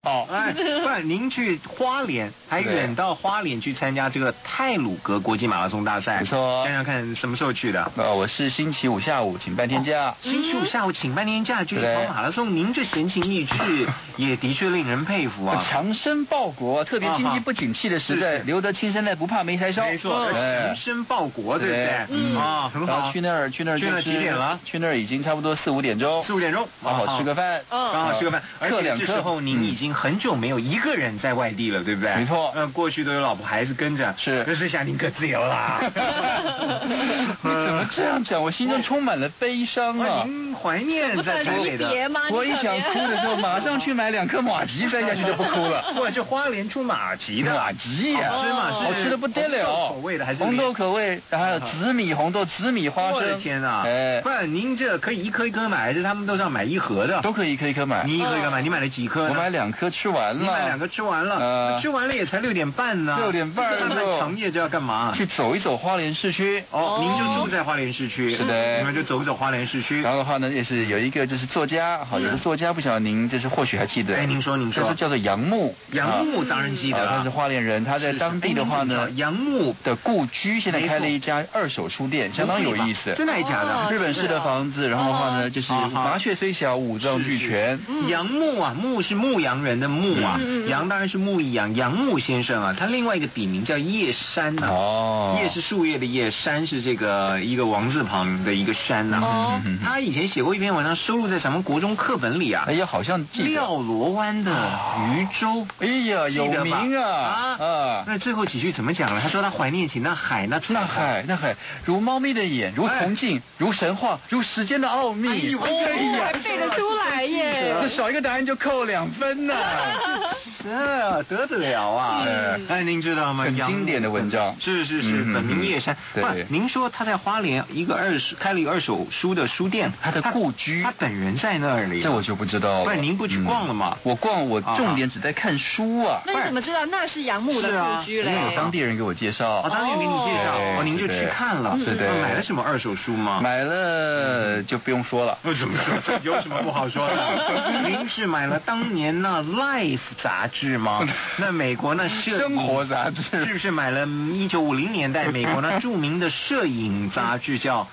哦，哎，不然您去花莲，还远到花莲去参加这个太鲁阁国际马拉松大赛， 不错。 想想看，什么时候去的？ 我是星期五下午请半天假。 星期五下午请半天假就去跑马拉松，您这闲情逸致也的确令人佩服啊！ 强身报国，特别经济不景气的时代，留得青山在，不怕没柴烧。 没错，强身报国，对不对？啊，很好。 去那儿几点了？去那儿已经差不多4、5点钟。 4、5点钟， 刚好吃个饭。 刚好吃个饭，而且这时候您已经很久没有一个人在外地了，对不对？ 没错。 过去都有老婆孩子跟着， 是。 这下您可自由啦。 你怎么这样讲？我心中充满了悲伤啊！ 您怀念在台北的。 我一想哭的时候，马上去买2颗马吉塞下去就不哭了。 哇，这花莲出马吉的马吉呀， 好吃嘛？ 好吃的不得了。 口味的还是红豆口味，还有紫米红豆、紫米花生。 我的天啊！不然您这可以一颗一颗买，还是他们都是要买1盒的？ 都可以一颗一颗买。 你一颗一颗买，你买了几颗？ 我买2颗吃完了。 你买2颗吃完了，吃完了也才6点半呢。6 点半漫漫长夜这要干嘛？ 去走一走花莲市区。 哦，您就住在花莲市区。 是的。 你们就走一走花莲市区。 然后的话呢，也是有一个就是作家，好，有个作家不晓得您就是或许还记得。 哎，您说。 这是叫做杨牧。 杨牧当然记得。 他是花莲人，他在当地的话呢， 杨牧的故居现在开了一家2手书店，相当有意思。 真的还假的？ 日本式的房子，然后的话呢，就是麻雀虽小，五脏俱全。 杨牧啊，牧是牧羊人的牧啊，杨当然是牧一羊，杨牧先生啊，他另外一个笔名叫叶山啊。哦。叶是树叶的叶，山是这个一个王字旁的一个山啊。他以前写过一篇文章，收录在咱们国中课本里啊。 哎呀，好像记得。 廖罗湾的渔舟。 哎呀，有名啊！ 那最后几句怎么讲了？他说他怀念起那海，那海如猫咪的眼，如铜镜，如神话，如时间的奥秘。 哎呀，背得出来耶！ 这少一个答案就扣2分呢。 这得了啊！哎，您知道吗？ 很经典的文章。 是，本名叶山。 对。 您说他在花莲开了一个2手书的书店， 他的故居， 他本人在那里。 这我就不知道了。 不然您不去逛了吗？ 我逛，我重点只在看书啊。 那你怎么知道那是杨牧的故居嘞？ 因为有当地人给我介绍。 当地人给你介绍，您就去看了。 是的。 买了什么2手书吗？ 买了就不用说了。 怎么说？有什么不好说的？您是买了当年那 Life 杂志吗？那美国那生活杂志。 是不是买了1950年代美国那著名的摄影杂志叫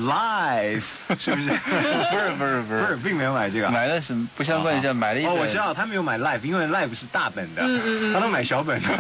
Life？ 是不是？不是，并没有买这个。 买了什么不相关的？买了一本。 我知道他没有买 Life， 因为 Life 是大本的，他都买小本的。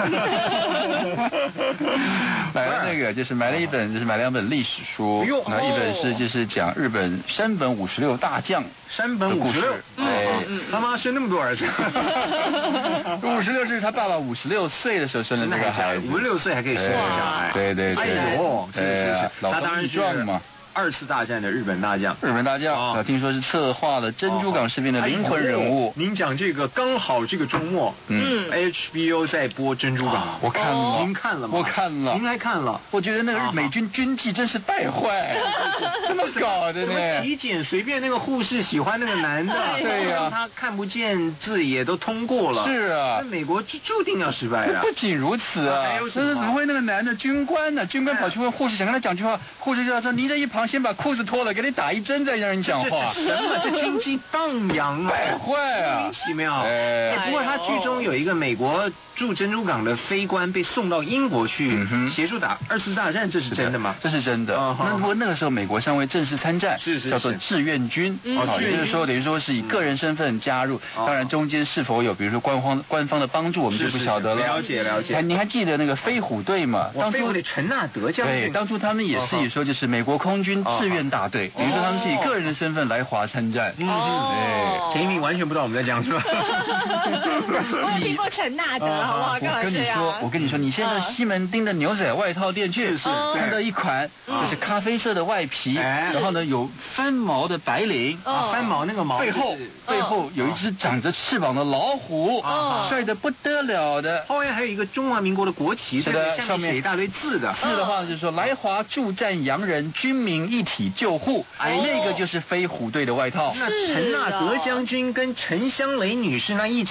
买了那个，就是买了一本，就是买了2本历史书。那一本是就是讲日本山本56大将。 山本56。他妈生那么多儿子。 56是他爸爸56岁的时候生的这个孩子。 56岁还可以生小孩。 对。 哎呦，这个事情，他当然是嘛。 2次大战的日本大将， 听说是策划了珍珠港事变的灵魂人物。 您讲这个刚好这个周末，HBO 在播珍珠港， 我看了。 您看了吗？ 我看了。 您还看了？ 我觉得那个美军军纪真是败坏，这么搞的呢？ 体检随便那个护士喜欢那个男的， 对呀， 他看不见字也都通过了。 是啊， 那美国注定要失败啊！ 不仅如此啊，真是怎么会那个男的军官呢？军官跑去问护士，想跟他讲句话，护士就要说：“您这一旁先把裤子脱了，给你打1针再让人讲话。” 什么？这军机荡漾啊！ 败坏啊！ 莫名其妙。不过他剧中有一个美国驻珍珠港的飞官被送到英国去协助打2次大战，这是真的吗？ 这是真的。那不过那个时候美国尚未正式参战，叫做志愿军。也就是说等于说是以个人身份加入，当然中间是否有比如说官方的帮助，我们就不晓得了。 了解。 您还记得那个飞虎队吗？ 当初的陈纳德将军。 对，当初他们也是以说就是美国空军志愿大队，比如说他们是以个人的身份来华参战。 陈一鸣完全不知道我们在讲什么。 我听过陈纳德，好不好？ 我跟你说，你现在西门町的牛仔外套店去，看到一款就是咖啡色的外皮，然后呢有翻毛的白领， 翻毛那个毛背后有一只长着翅膀的老虎，帅得不得了的。 后面还有一个中华民国的国旗，上面写一大堆字的。 字的话就是说来华助战洋人，军民一体救护。那个就是飞虎队的外套。 那陈纳德将军跟陈香雷女士那1000个春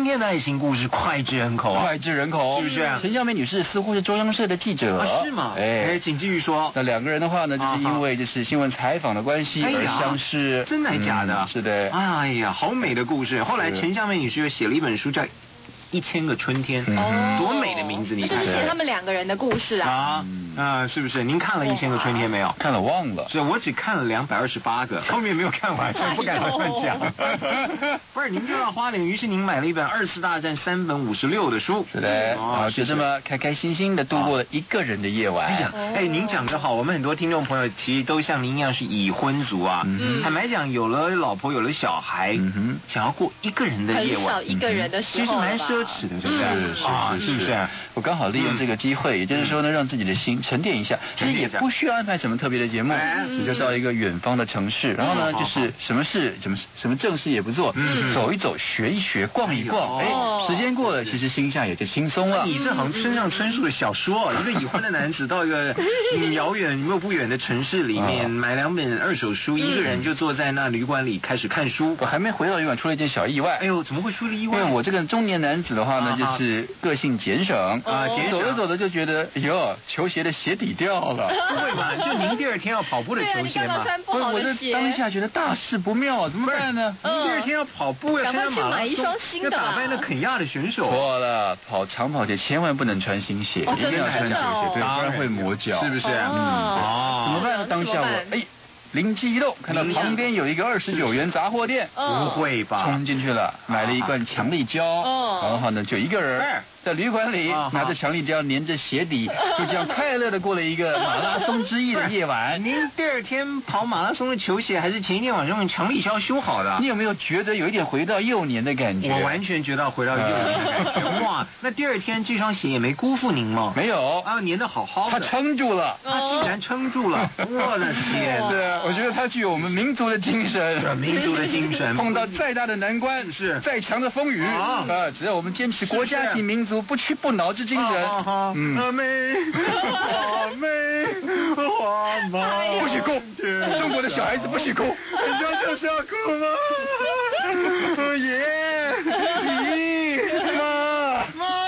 今天的爱情故事脍炙人口啊， 脍炙人口， 是不是？ 陈小美女士似乎是中央社的记者， 是吗？请继续说。 那两个人的话呢，就是因为就是新闻采访的关系而相识， 真的还假的？ 是的。 哎呀，好美的故事。后来陈小美女士又写了一本书叫1000个春天，多美的名字！你看， 就是写他们两个人的故事啊。 是不是？您看了1000个春天没有？ 看了忘了。 是我只看了228个，后面没有看完，所以不敢乱讲。不是，您就到花莲，于是您买了一本24大战3本56的书。 是的，就这么开开心心的度过了一个人的夜晚。 您讲得好，我们很多听众朋友其实都像您一样是已婚族啊。坦白讲，有了老婆，有了小孩，想要过一个人的夜晚， 很少一个人的时候， 其实蛮奢侈的，对不对？是不是？ 我刚好利用这个机会，也就是说呢，让自己的心沉淀一下，其实也不需要安排什么特别的节目，你就到一个远方的城市，然后呢，就是什么事什么正事也不做，走一走，学一学，逛一逛，时间过了，其实心下也就轻松了。 你这好像村上春树的小说，一个已婚的男子到一个遥远又不远的城市里面，买2本2手书，一个人就坐在那旅馆里开始看书。 我还没回到旅馆，出了一件小意外。 哎呦，怎么会出了意外？ 因为我这个中年男子的话呢，就是个性俭省走着走着就觉得，哎呦，球鞋的鞋底掉了。 不会吧？就您第2天要跑步的球鞋嘛？ 不是，我这当下觉得大事不妙，怎么办呢？ 您第2天要跑步，要参加马拉松，要打败那肯亚的选手。 错了，长跑鞋千万不能穿新鞋，一定要穿旧鞋，对，不然会磨脚， 是不是？怎么办呢？当下我灵机一动，看到旁边有一个29元杂货店， 不会吧？ 冲进去了，买了一罐强力胶，然后呢就一个人在旅馆里拿着强力胶粘着鞋底，就这样快乐的过了一个马拉松之夜的夜晚。 您第2天跑马拉松的球鞋还是前一天晚上用强力胶修好的？ 你有没有觉得有一点回到幼年的感觉？ 我完全觉得回到幼年的感觉。哇，那第2天这双鞋也没辜负您吗？ 没有啊，粘得好好的， 他撑住了， 他竟然撑住了！我的天！ 对啊，我觉得他具有我们民族的精神， 民族的精神， 碰到再大的难关，再强的风雨只要我们坚持国家级民族不屈不挠之精神。 阿妹，阿妹，花妈， 不许哭！中国的小孩子不许哭， 人家就是要哭吗？爷，姨妈。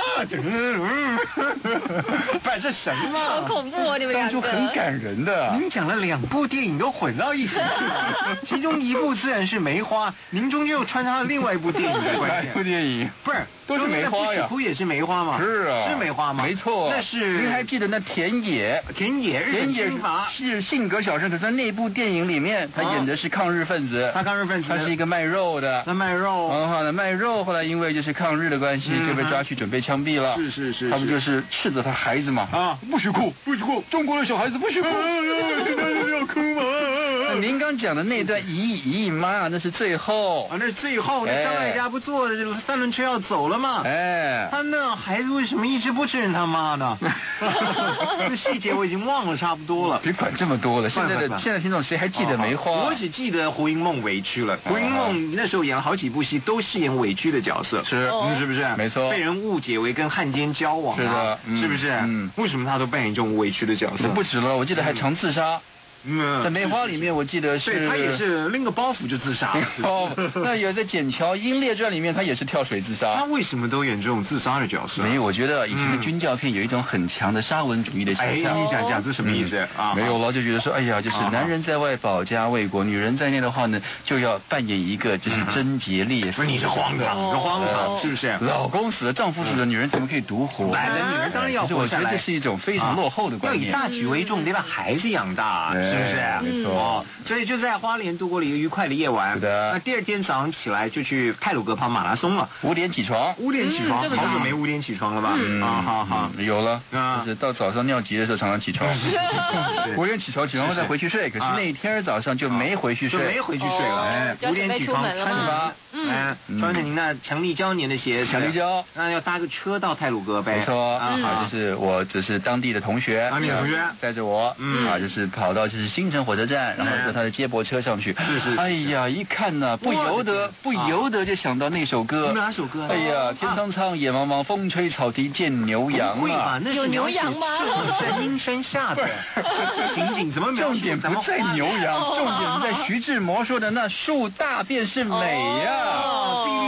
不是这什么？ 好恐怖哦！你们两个当初很感人的。 您讲了2部电影都混到一起，其中一部自然是梅花，您中间又穿插了另外一部电影的关系。 哪部电影？ 不是都是梅花呀？ 不也是梅花吗？ 是啊， 是梅花吗？ 没错， 那是。 您还记得那田野是性格小生，可是在那部电影里面，他演的是抗日分子。 他抗日分子， 他是一个卖肉的。 他卖肉。 卖肉，后来因为就是抗日的关系，就被抓去准备枪毙了。 是。 他不就是斥责他孩子嘛？不许哭，不许哭！中国的小孩子不许哭！ 要哭吗？ 您刚讲的那段姨妈，那是最后那是最后。那张艾嘉不坐着3轮车要走了吗？他那孩子为什么一直不承认他妈呢？那细节我已经忘了差不多了。 别管这么多了，现在听众谁还记得梅花？ 我只记得胡因梦委屈了。胡因梦那时候演了好几部戏，都饰演委屈的角色。 是不是？ 没错。 被人误解为跟汉奸交往。 是的， 是不是？为什么他都扮演这种委屈的角色？ 不止了，我记得还常自杀。在梅花里面，我记得对他也是拎个包袱就自杀。 那有在《笕桥英烈传》里面，他也是跳水自杀。 他为什么都演这种自杀的角色？ 没有，我觉得以前的军教片有一种很强的沙文主义的倾向。 你讲这什么意思啊？ 没有了，就觉得说，哎呀，就是男人在外保家卫国，女人在内的话呢，就要扮演一个就是贞洁烈士。 你是荒唐，是不是？ 老公死了，丈夫死了，女人怎么可以独活？ 女人当然要活下来。 我觉得这是一种非常落后的观念。 要以大局为重，得把孩子养大，是不是？ 没错。 所以就在花莲度过了一个愉快的夜晚。那第2天早上起来就去太鲁阁跑马拉松了。 5点起床， 好久没5点起床了吧？好， 有了，就是到早上尿急的时候常常起床。5点起床后再回去睡，可是那一天早上就没回去睡了。5点起床，穿着您那强力胶粘的鞋子， 强力胶， 那要搭个车到太鲁阁呗。 没错，就是我只是当地的同学，带着我，就是跑到就是新城火车站，然后坐他的接驳车上去。 是。 哎呀，一看呢，不由得就想到那首歌。 哪首歌？ 哎呀，天苍苍，野茫茫，风吹草低见牛羊啊！ 有牛羊吗？ 在阴山下的情景怎么描述？ 重点不在牛羊，重点在徐志摩说的那树大便是美呀。 碧绿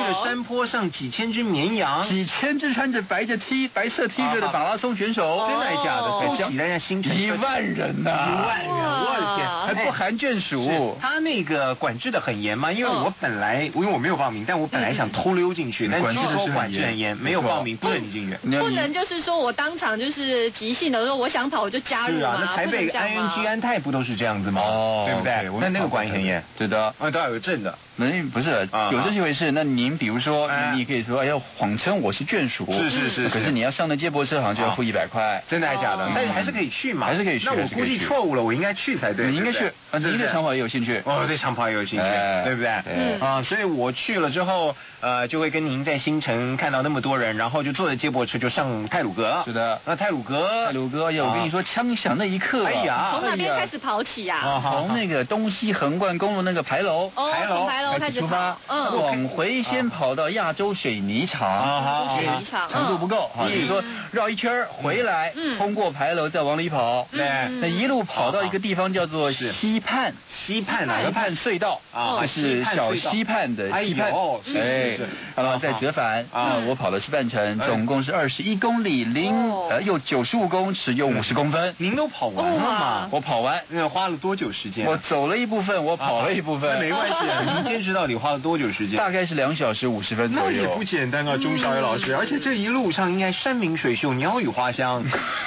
个山坡上几千只绵羊， 几千只穿着白色 T 恤的马拉松选手， 真的还假的？都挤在那新城 ，1万人呐 ，1万人，我的天， 还不含眷属。 他那个管制的很严嘛，因为我本来因为我没有报名，但我本来想偷溜进去，但据说管制很严，没有报名不准你进去， 不能就是说我当场就是即兴的说我想跑我就加入嘛。 是啊，那台北 ING 安泰不都是这样子吗？对不对？那个管理很严， 对的， 都要有证的。 不是有这些回事。那您比如说，你可以说，哎呀，谎称我是眷属， 是， 可是你要上的接驳车好像就要付100块， 真的还假的？但是还是可以去嘛， 还是可以去。 那我估计错误了，我应该去才对。 你应该去，你对长跑也有兴趣， 对长跑也有兴趣，对不对？所以我去了之后，就会跟您在新城看到那么多人，然后就坐着接驳车就上太鲁阁了。 是的， 那太鲁阁， 我跟你说，枪响那一刻， 哎呀，从哪边开始跑起呀？ 从那个东西横贯公路那个牌楼， 开始出发，往回先跑到亚洲水泥厂，长度不够，比如说绕一圈回来，通过牌楼再往里跑，那一路跑到一个地方叫做溪畔河畔隧道是小溪畔的溪畔，再折返，我跑的是半程，总共是21公里又95公尺又50公分。 您都跑完了吗？ 我跑完， 那花了多久时间？ 我走了一部分，我跑了一部分， 那没关系。您坚持到底花了多久时间？ 大概是2小时50分左右。 那也不简单啊，钟小野老师，而且这一路上应该山明水秀，鸟语花香，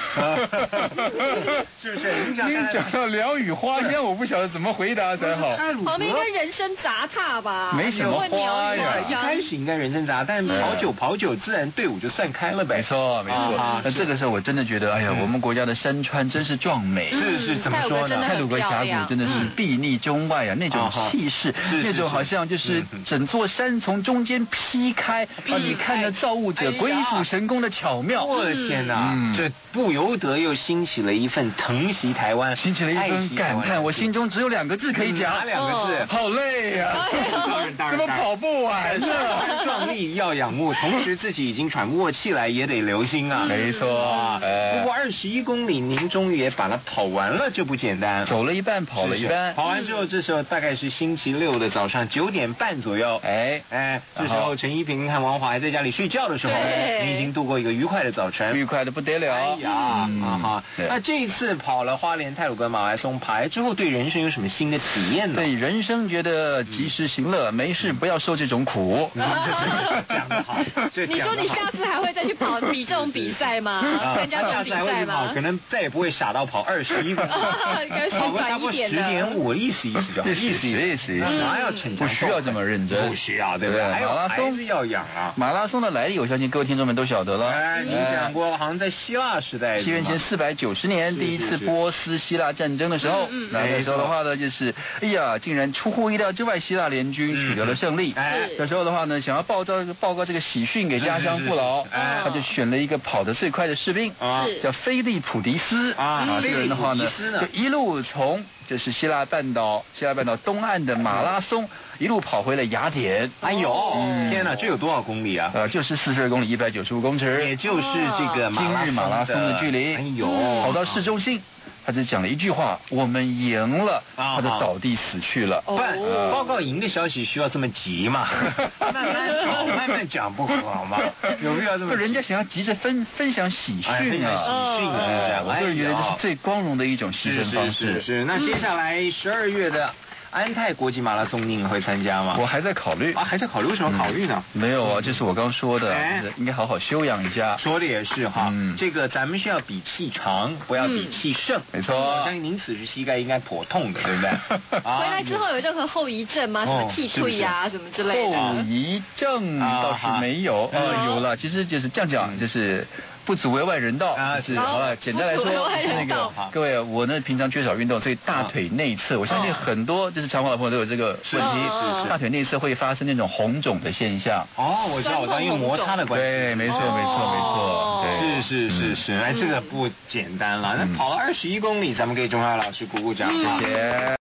是不是？您讲到鸟语花香，我不晓得怎么回答才好。 旁边应该人声杂沓吧？ 没什么花呀， 一开始应该人声杂，但跑久，自然队伍就散开了呗。 没错。那这个时候我真的觉得，哎呀，我们国家的山川真是壮美。 是，怎么说呢？ 太鲁阁峡谷真的是壁立中外啊，那种气势，那种好像就是整座山从中间劈开，让你看着造物者鬼斧神工的巧妙。 我的天哪，这不由得又兴起了一份疼惜台湾， 兴起了一份感叹。我心中只有2个字可以讲， 哪2个字？ 好累呀！根本跑不完呢。 壮丽要仰慕，同时自己已经喘不过气来，也得留心啊。 没错。 不过21公里，您终于也把它跑完了，这不简单。 走了一半，跑了一半。 跑完之后，这时候大概是星期6的早上9点半左右。这时候陈一平和王华还在家里睡觉的时候，您已经度过一个愉快的早晨， 愉快的不得了。 哎呀，那这一次跑了花莲太鲁阁马拉松，跑来之后对人生有什么新的体验呢？ 对人生觉得及时行乐，没事不要受这种苦。 讲得好。 你说你下次还会再去跑比这种比赛吗？参加这种比赛吗？ 可能再也不会傻到跑21公里，跑个差不多10.5，意思就好。 意思。 哪要逞强？ 不需要这么认真， 不需要，对不对？还有孩子要养啊。 马拉松的来历，我相信各位听众们都晓得了。 您讲过，好像在希腊时代， 西元前490年，第一次波斯希腊战争的时候，那时候的话呢，就是竟然出乎意料之外，希腊联军取得了胜利。那时候的话呢，想要报告这个喜讯给家乡父老，他就选了一个跑得最快的士兵，叫菲利普迪斯这个人的话呢，就一路从就是希腊半岛东岸的马拉松一路跑回了雅典。 哎呦，天哪，这有多少公里啊？ 就是42公里195公尺， 也就是这个今日马拉松的距离。 哎呦， 跑到市中心，他只讲了一句话：我们赢了。他就倒地死去了。 报告赢的消息需要这么急吗？慢慢讲不好吗？有必要这么？ 人家想要急着分享喜讯啊！我个人觉得这是最光荣的一种牺牲方式。 是。那接下来12月的安泰国际马拉松，您会参加吗？ 我还在考虑还在考虑，为什么考虑呢？ 没有啊，就是我刚说的，应该好好休养一下。 说的也是哈，这个咱们是要比气长，不要比气盛。 没错， 我相信您此时膝盖应该颇痛的，对不对？ 回来之后有任何后遗症吗？什么气退啊，什么之类的？ 后遗症倒是没有，有了，其实就是这样讲，就是不足为外人道是好了。简单来说，那个各位，我呢平常缺少运动，所以大腿内侧，我相信很多就是长跑的朋友都有这个问题，是大腿内侧会发生那种红肿的现象。 我知道，因为摩擦的关系。 对，没错。 是，哎，这个不简单了。那跑了21公里，咱们给钟浩老师鼓鼓掌，谢谢。